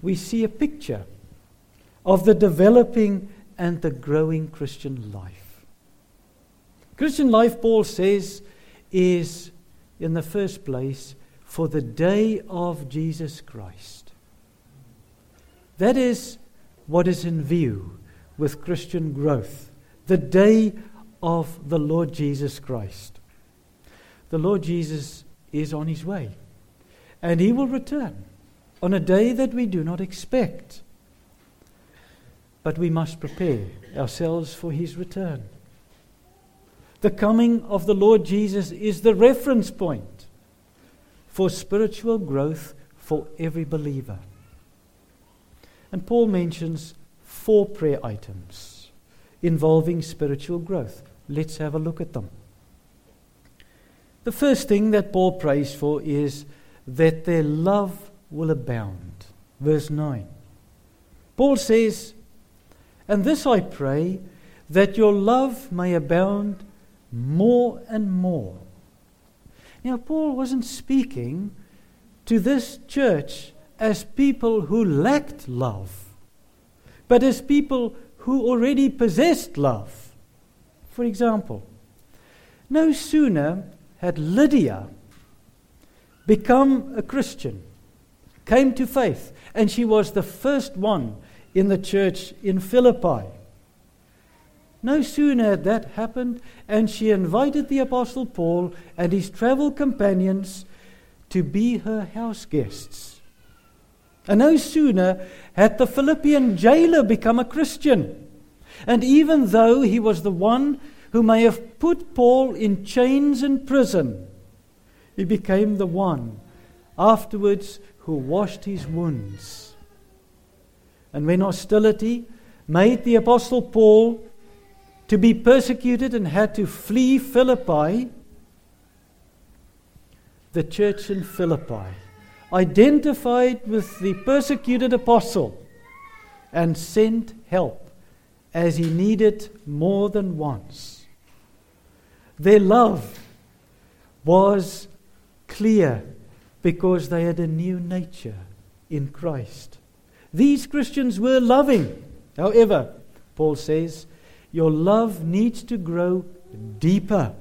we see a picture of the developing and the growing Christian life. Christian life, Paul says, is, in the first place, for the day of Jesus Christ. That is what is in view with Christian growth, the day of the Lord Jesus Christ. The Lord Jesus is on his way, and he will return on a day that we do not expect. But we must prepare ourselves for his return. The coming of the Lord Jesus is the reference point for spiritual growth for every believer. And Paul mentions 4 prayer items involving spiritual growth. Let's have a look at them. The first thing that Paul prays for is that their love will abound. Verse 9. Paul says, "And this I pray, that your love may abound more and more." Now, Paul wasn't speaking to this church as people who lacked love, but as people who already possessed love. For example, no sooner had Lydia become a Christian, came to faith, and she was the first one in the church in Philippi. No sooner had that happened, and she invited the Apostle Paul and his travel companions to be her house guests. And no sooner had the Philippian jailer become a Christian. And even though he was the one who may have put Paul in chains and prison, he became the one afterwards who washed his wounds. And when hostility made the Apostle Paul to be persecuted and had to flee Philippi, the church in Philippi identified with the persecuted apostle and sent help as he needed more than once. Their love was clear because they had a new nature in Christ. These Christians were loving. However, Paul says, your love needs to grow deeper.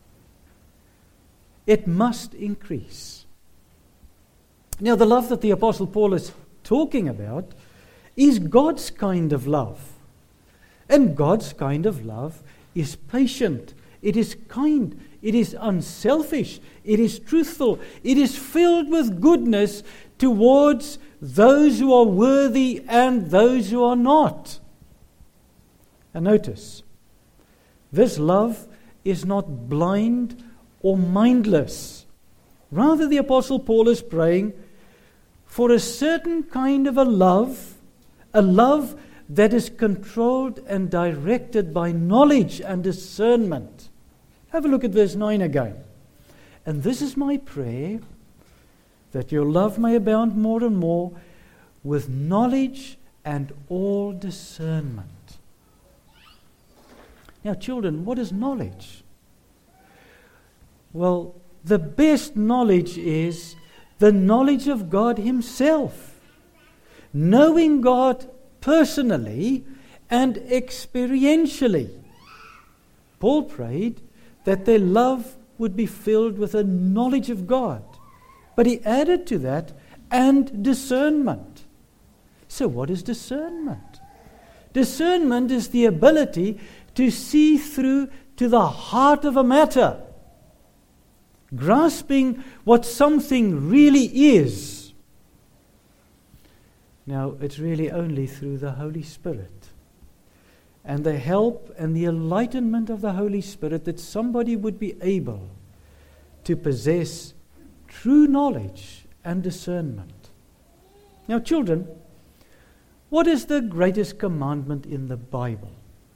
It must increase. Now, the love that the Apostle Paul is talking about is God's kind of love. And God's kind of love is patient. It is kind. It is unselfish. It is truthful. It is filled with goodness towards those who are worthy and those who are not. And notice, this love is not blind or mindless. Rather, the Apostle Paul is praying for a certain kind of a love that is controlled and directed by knowledge and discernment. Have a look at verse 9 again. "And this is my prayer, that your love may abound more and more with knowledge and all discernment." Now, children, what is knowledge? Well, the best knowledge is the knowledge of God Himself. Knowing God personally and experientially. Paul prayed that their love would be filled with a knowledge of God. But he added to that, and discernment. So what is discernment? Discernment is the ability to see through to the heart of a matter, grasping what something really is. Now, it's really only through the Holy Spirit and the help and the enlightenment of the Holy Spirit that somebody would be able to possess true knowledge and discernment. Now, children, what is the greatest commandment in the Bible?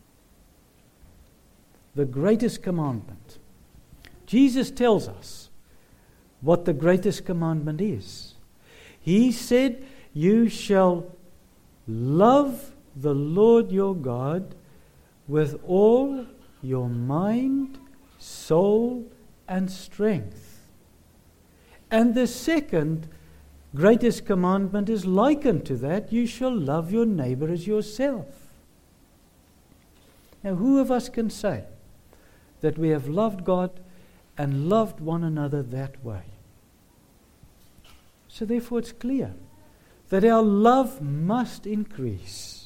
The greatest commandment. Jesus tells us what the greatest commandment is. He said, "You shall love the Lord your God with all your mind, soul, and strength." And the second greatest commandment is likened to that: you shall love your neighbor as yourself. Now, who of us can say that we have loved God and loved one another that way? So therefore it's clear that our love must increase.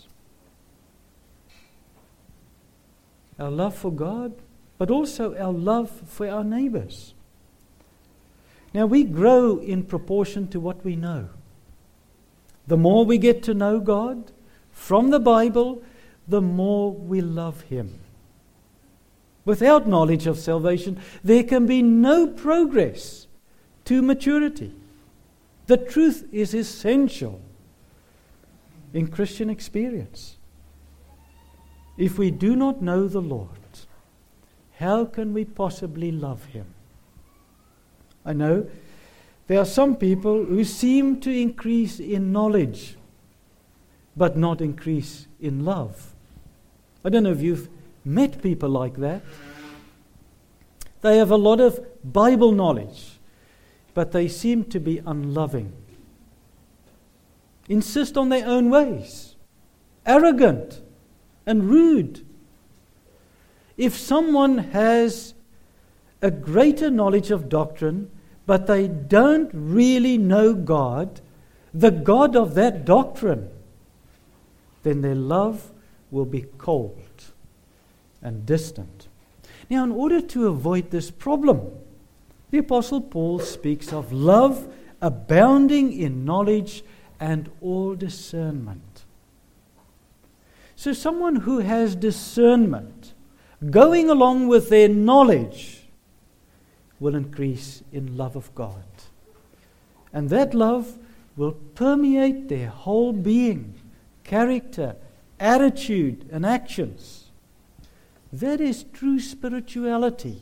Our love for God, but also our love for our neighbors. Now, we grow in proportion to what we know. The more we get to know God from the Bible, the more we love Him. Without knowledge of salvation, there can be no progress to maturity. The truth is essential in Christian experience. If we do not know the Lord, how can we possibly love Him? I know there are some people who seem to increase in knowledge, but not increase in love. I don't know if you've met people like that. They have a lot of Bible knowledge, but they seem to be unloving. Insist on their own ways. Arrogant and rude. If someone has a greater knowledge of doctrine, but they don't really know God, the God of that doctrine, then their love will be cold and distant. Now, in order to avoid this problem, the Apostle Paul speaks of love abounding in knowledge and all discernment. So someone who has discernment, going along with their knowledge, will increase in love of God. And that love will permeate their whole being, character, attitude, and actions. That is true spirituality.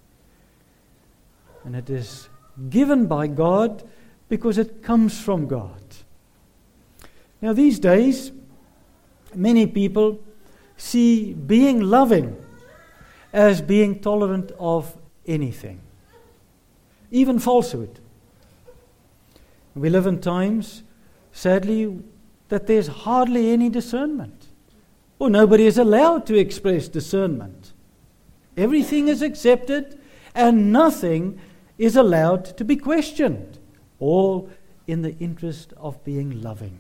And it is given by God because it comes from God. Now, these days, many people see being loving as being tolerant of anything, even falsehood. We live in times, sadly, that there's hardly any discernment, or nobody is allowed to express discernment. Everything is accepted, and nothing is allowed to be questioned, all in the interest of being loving.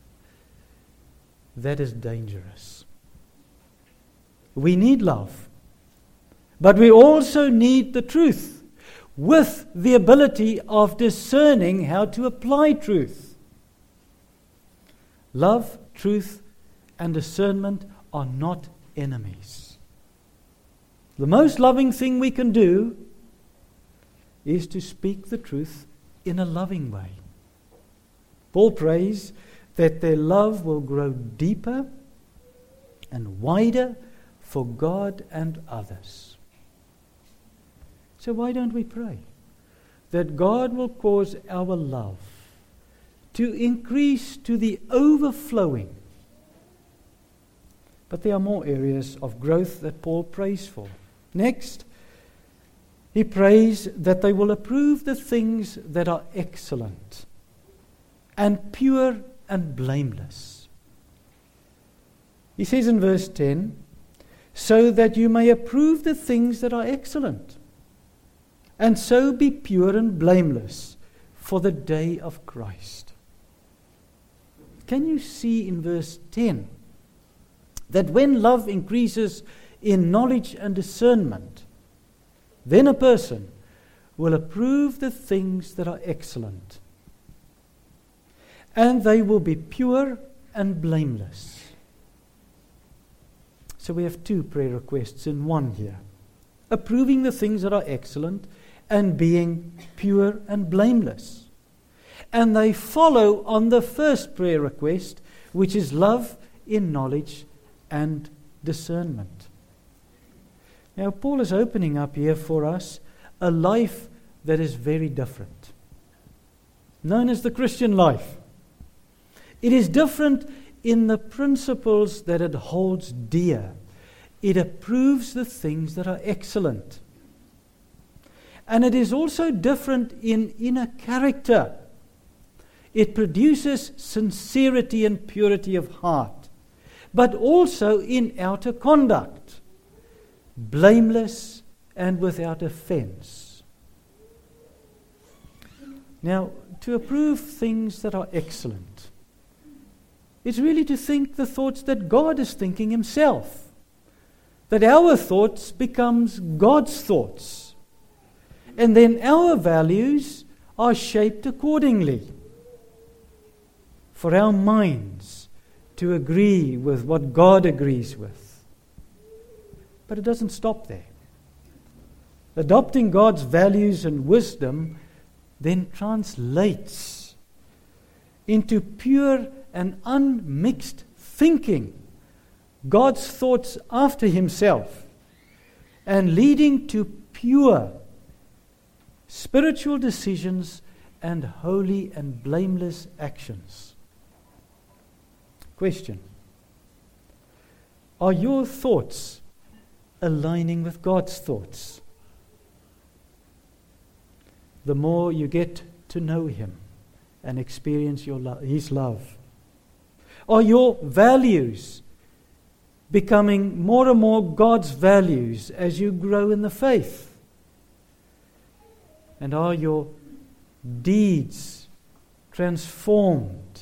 That is dangerous. We need love, but we also need the truth, with the ability of discerning how to apply truth. Love, truth, and discernment are not enemies. The most loving thing we can do is to speak the truth in a loving way. Paul prays that their love will grow deeper and wider for God and others. So why don't we pray that God will cause our love to increase to the overflowing? But there are more areas of growth that Paul prays for. Next, he prays that they will approve the things that are excellent and pure and blameless. He says in verse 10, so that you may approve the things that are excellent, and so be pure and blameless for the day of Christ. Can you see in verse 10 that when love increases in knowledge and discernment, then a person will approve the things that are excellent, and they will be pure and blameless. So we have two prayer requests in one here: approving the things that are excellent and being pure and blameless. And they follow on the first prayer request, which is love in knowledge and discernment. Now, Paul is opening up here for us a life that is very different, known as the Christian life. It is different in the principles that it holds dear. It approves the things that are excellent. And it is also different in inner character. it produces sincerity and purity of heart, but also in outer conduct, blameless and without offense. Now, to approve things that are excellent, it's really to think the thoughts that God is thinking himself. That our thoughts becomes God's thoughts. And then our values are shaped accordingly. For our minds to agree with what God agrees with. But it doesn't stop there. Adopting God's values and wisdom then translates into pure and unmixed thinking, God's thoughts after himself, and leading to pure spiritual decisions and holy and blameless actions. Question: are your thoughts aligning with God's thoughts? The more you get to know him and experience his love. Are your values becoming more and more God's values as you grow in the faith? And are your deeds transformed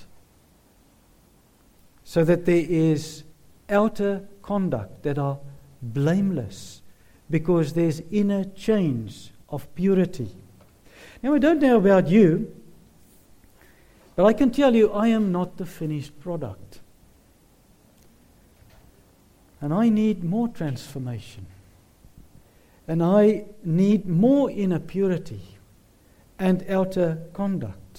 so that there is outer conduct that are blameless because there's inner change of purity? Now, I don't know about you, but I can tell you I am not the finished product. And I need more transformation. And I need more inner purity and outer conduct.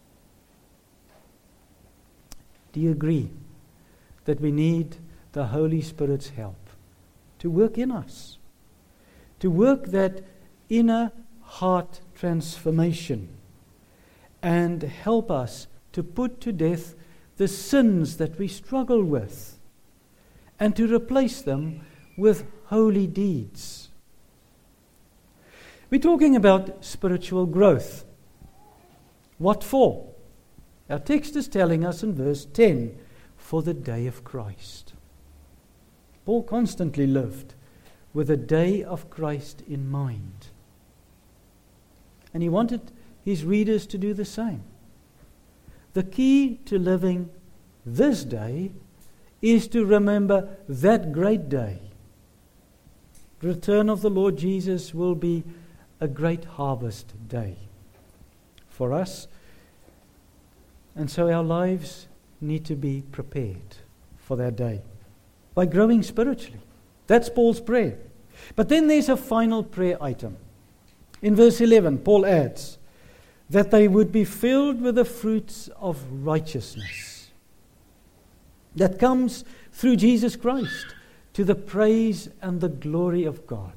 Do you agree that we need the Holy Spirit's help to work in us? To work that inner heart transformation and help us to put to death the sins that we struggle with and to replace them with holy deeds. We're talking about spiritual growth. What for? Our text is telling us in verse 10, for the day of Christ. Paul constantly lived with the day of Christ in mind. And he wanted his readers to do the same. The key to living this day is to remember that great day. The return of the Lord Jesus will be a great harvest day for us. And so our lives need to be prepared for that day by growing spiritually. That's Paul's prayer. But then there's a final prayer item. In verse 11, Paul adds that they would be filled with the fruits of righteousness that comes through Jesus Christ to the praise and the glory of God.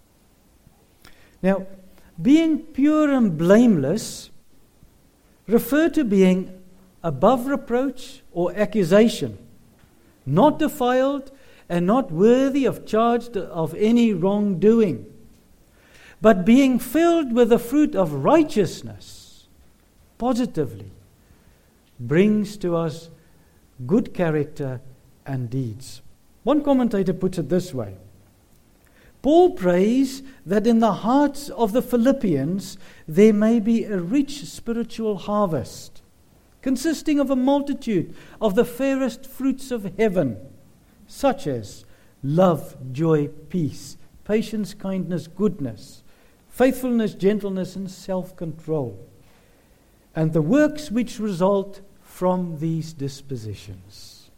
Now, being pure and blameless refer to being above reproach or accusation, not defiled and not worthy of charge of any wrongdoing, but being filled with the fruit of righteousness, positively, brings to us good character and deeds. One commentator puts it this way: Paul prays that in the hearts of the Philippians there may be a rich spiritual harvest, consisting of a multitude of the fairest fruits of heaven, such as love, joy, peace, patience, kindness, goodness, faithfulness, gentleness, and self-control, and the works which result from these dispositions.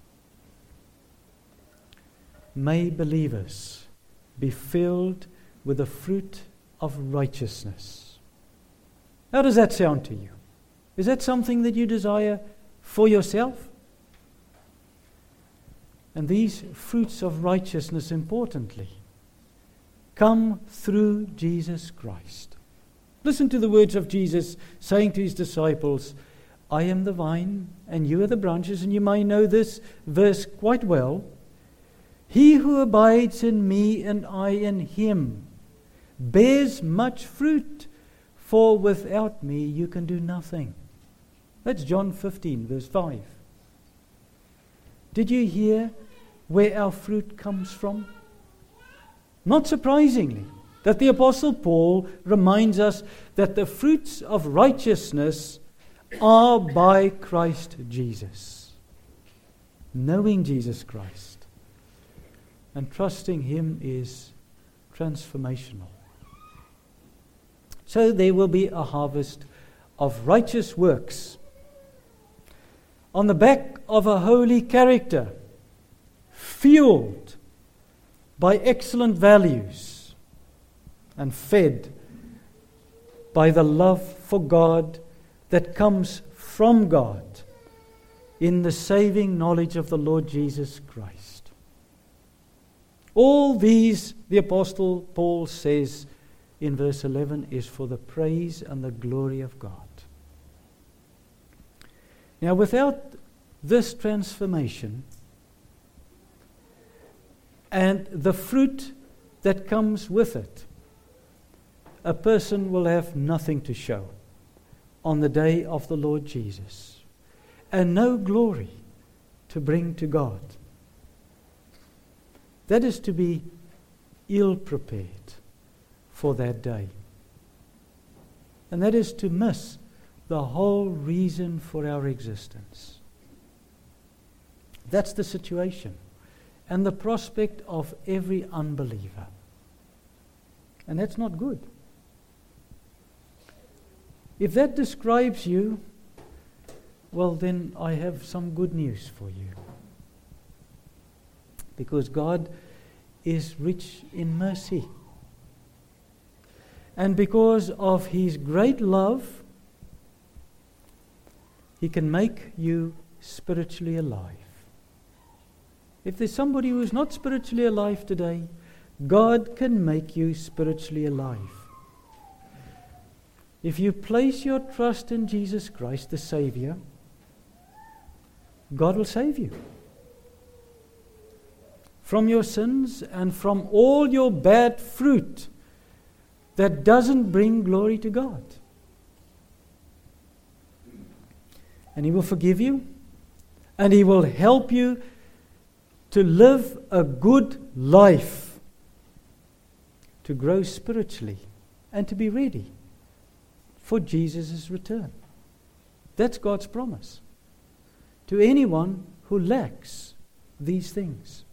May believers be filled with the fruit of righteousness. How does that sound to you? Is that something that you desire for yourself? And these fruits of righteousness, importantly, come through Jesus Christ. Listen to the words of Jesus saying to his disciples, I am the vine and you are the branches, and you may know this verse quite well. He who abides in me and I in him bears much fruit, for without me you can do nothing. That's John 15, verse 5. Did you hear where our fruit comes from? Not surprisingly, that the Apostle Paul reminds us that the fruits of righteousness are by Christ Jesus. Knowing Jesus Christ and trusting Him is transformational. So there will be a harvest of righteous works on the back of a holy character, fueled by excellent values and fed by the love for God that comes from God in the saving knowledge of the Lord Jesus Christ. All these, the Apostle Paul says in verse 11, is for the praise and the glory of God. Now, without this transformation and the fruit that comes with it, a person will have nothing to show on the day of the Lord Jesus, and no glory to bring to God. That is to be ill-prepared for that day. And that is to miss the whole reason for our existence. That's the situation and the prospect of every unbeliever. And that's not good. If that describes you, well, then I have some good news for you. Because God is rich in mercy. And because of His great love, He can make you spiritually alive. If there's somebody who is not spiritually alive today, God can make you spiritually alive. If you place your trust in Jesus Christ, the Savior, God will save you from your sins and from all your bad fruit that doesn't bring glory to God. And He will forgive you, and He will help you to live a good life, to grow spiritually, and to be ready for Jesus' return. That's God's promise to anyone who lacks these things.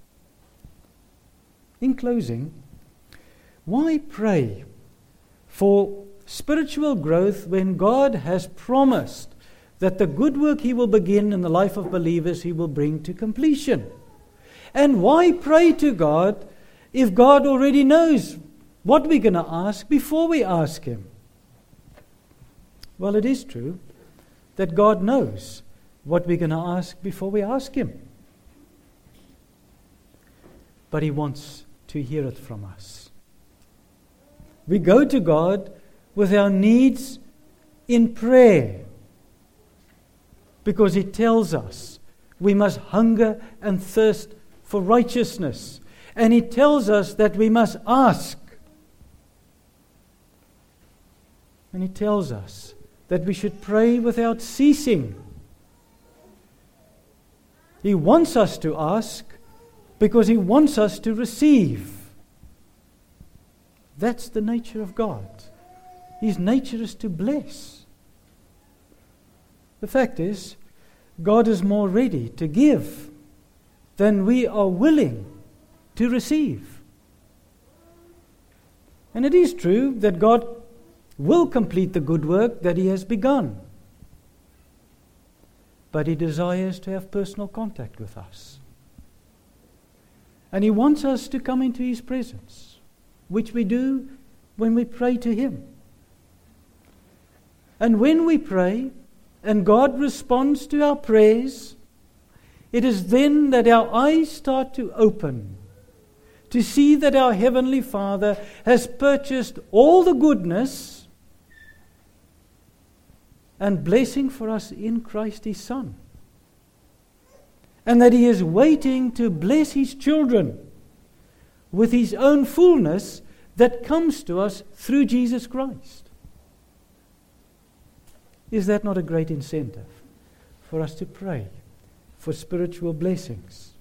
In closing, why pray for spiritual growth when God has promised that the good work He will begin in the life of believers He will bring to completion? And why pray to God if God already knows what we're going to ask before we ask Him? Well, it is true that God knows what we're going to ask before we ask Him. But He wants to hear it from us. We go to God with our needs in prayer because He tells us we must hunger and thirst for righteousness. And He tells us that we must ask. And He tells us that we should pray without ceasing. He wants us to ask because He wants us to receive. That's the nature of God. His nature is to bless. The fact is, God is more ready to give than we are willing to receive. And it is true that God will complete the good work that He has begun. But He desires to have personal contact with us. And He wants us to come into His presence, which we do when we pray to Him. And when we pray, and God responds to our prayers, it is then that our eyes start to open, to see that our Heavenly Father has purchased all the goodness and blessing for us in Christ His Son. And that He is waiting to bless His children with His own fullness that comes to us through Jesus Christ. Is that not a great incentive? for us to pray for spiritual blessings.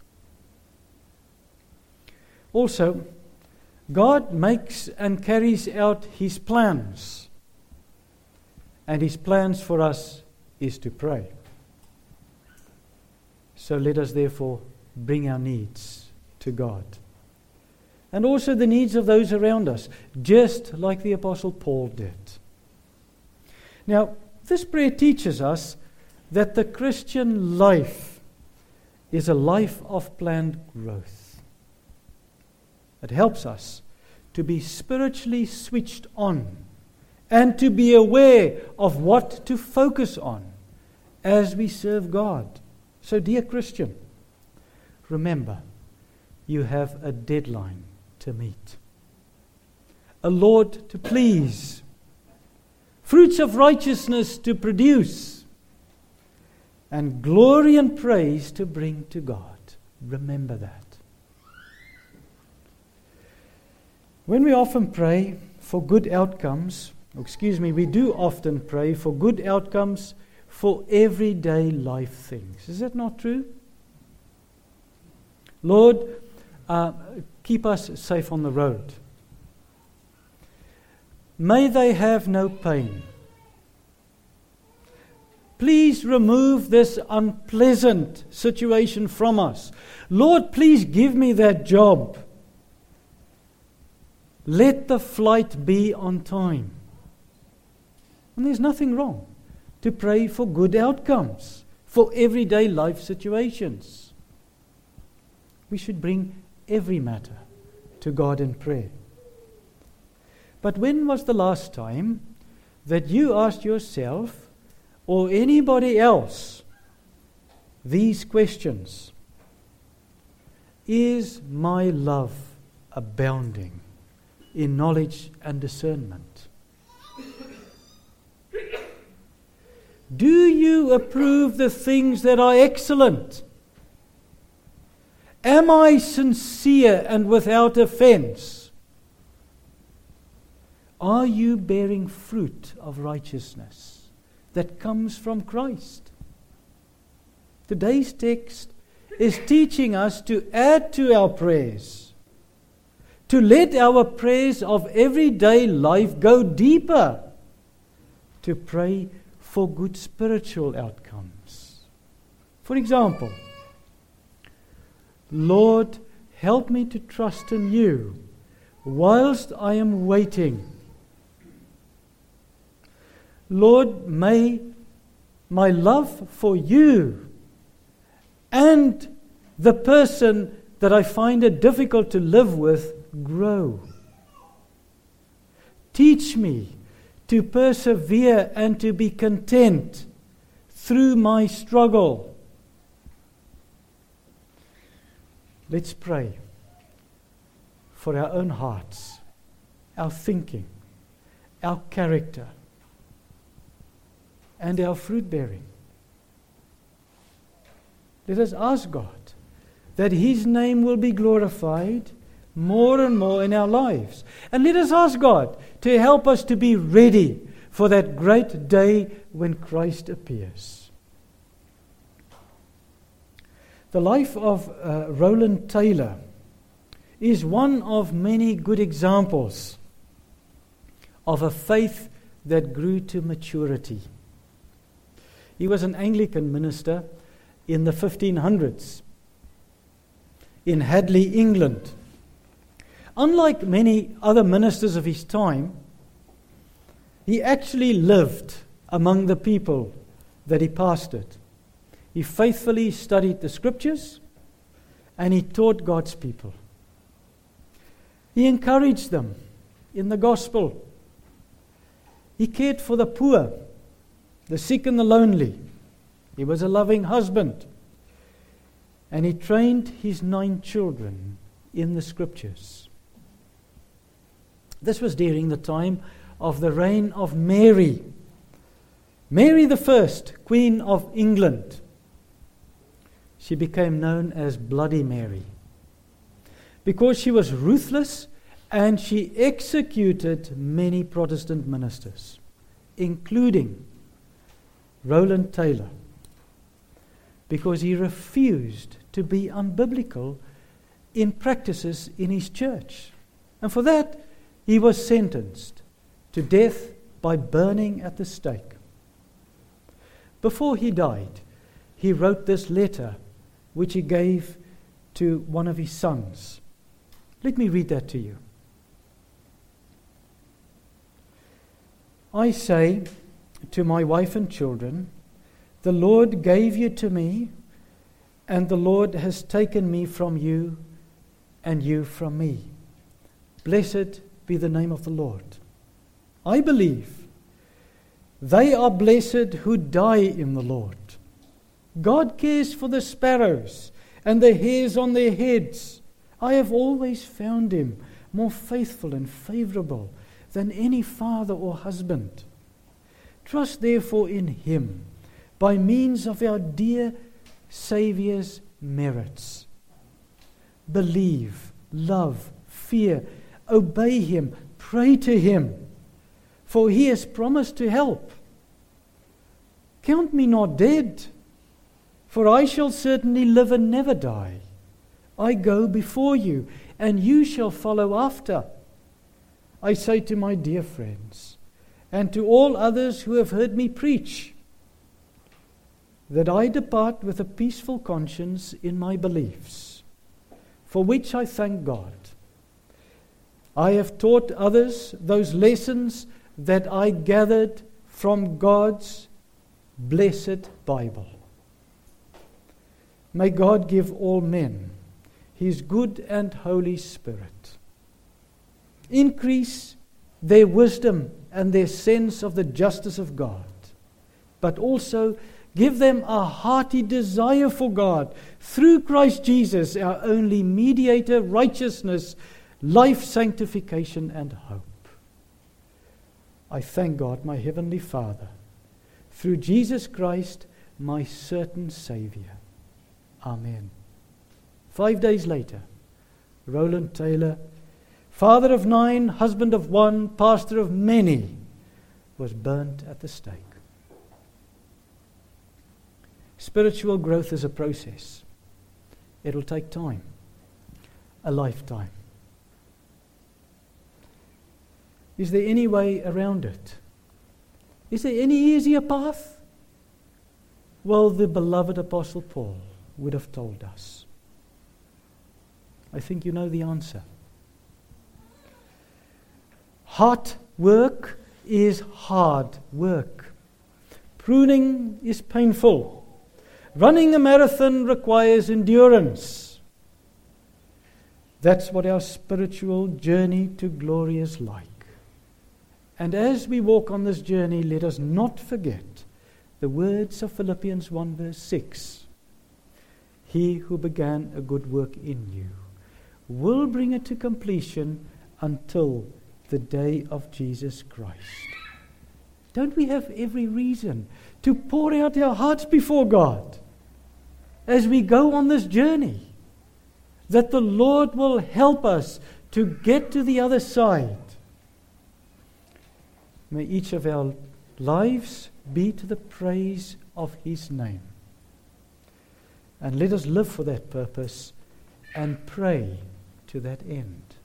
Also, God makes and carries out His plans. And His plans for us is to pray. So let us therefore bring our needs to God. And also the needs of those around us, just like the Apostle Paul did. Now, this prayer teaches us that the Christian life is a life of planned growth. It helps us to be spiritually switched on and to be aware of what to focus on as we serve God. So, dear Christian, remember, you have a deadline to meet, a Lord to please, fruits of righteousness to produce, and glory and praise to bring to God. Remember that. When we often pray for good outcomes, we do often pray for good outcomes for everyday life things. Is that not true? Lord, keep us safe on the road. May they have no pain. Please remove this unpleasant situation from us. Lord, please give me that job. Let the flight be on time. And there's nothing wrong to pray for good outcomes for everyday life situations. We should bring every matter to God in prayer. But when was the last time that you asked yourself or anybody else these questions? Is my love abounding in knowledge and discernment? Do you approve the things that are excellent? Am I sincere and without offense? Are you bearing fruit of righteousness that comes from Christ? Today's text is teaching us to add to our prayers, to let our prayers of everyday life go deeper, to pray for good spiritual outcomes. For example, Lord, help me to trust in you whilst I am waiting. Lord, may my love for you and the person that I find it difficult to live with grow. Teach me to persevere and to be content through my struggle. Let's pray for our own hearts, our thinking, our character, and our fruit bearing. Let us ask God that His name will be glorified more and more in our lives. And let us ask God to help us to be ready for that great day when Christ appears. The life of Roland Taylor is one of many good examples of a faith that grew to maturity. He was an Anglican minister in the 1500s in Hadley, England. Unlike many other ministers of his time, he actually lived among the people that he pastored. He faithfully studied the Scriptures and he taught God's people. He encouraged them in the gospel. He cared for the poor, the sick and the lonely. He was a loving husband. And he trained his 9 children in the Scriptures. This was during the time of the reign of Mary. Mary the First, Queen of England. She became known as Bloody Mary because she was ruthless and she executed many Protestant ministers, including Roland Taylor. because he refused to be unbiblical in practices in his church. And for that, he was sentenced to death by burning at the stake. Before he died, he wrote this letter, which he gave to one of his sons. Let me read that to you. I say to my wife and children, the Lord gave you to me, and the Lord has taken me from you, and you from me. Blessed be the name of the Lord. I believe they are blessed who die in the Lord. God cares for the sparrows and the hairs on their heads. I have always found him more faithful and favorable than any father or husband. Trust therefore in him by means of our dear Saviour's merits. Believe, love, fear, obey him, pray to him, for he has promised to help. Count me not dead, for I shall certainly live and never die. I go before you, and you shall follow after. I say to my dear friends, and to all others who have heard me preach, that I depart with a peaceful conscience in my beliefs, for which I thank God. I have taught others those lessons that I gathered from God's blessed Bible. May God give all men his good and Holy Spirit. Increase their wisdom and their sense of the justice of God, but also give them a hearty desire for God through Christ Jesus, our only mediator, righteousness, life, sanctification, and hope. I thank God, my Heavenly Father, through Jesus Christ, my certain Savior. Amen. 5 days later, Roland Taylor, father of 9, husband of 1, pastor of many, was burnt at the stake. Spiritual growth is a process. It will take time, a lifetime. Is there any way around it? Is there any easier path? Well, the beloved Apostle Paul would have told us. I think you know the answer. Hard work is hard work. Pruning is painful. Running a marathon requires endurance. That's what our spiritual journey to glory is like. And as we walk on this journey, let us not forget the words of Philippians 1 verse 6. He who began a good work in you will bring it to completion until the day of Jesus Christ. Don't we have every reason to pour out our hearts before God as we go on this journey, that the Lord will help us to get to the other side? May each of our lives be to the praise of His name. And let us live for that purpose and pray to that end.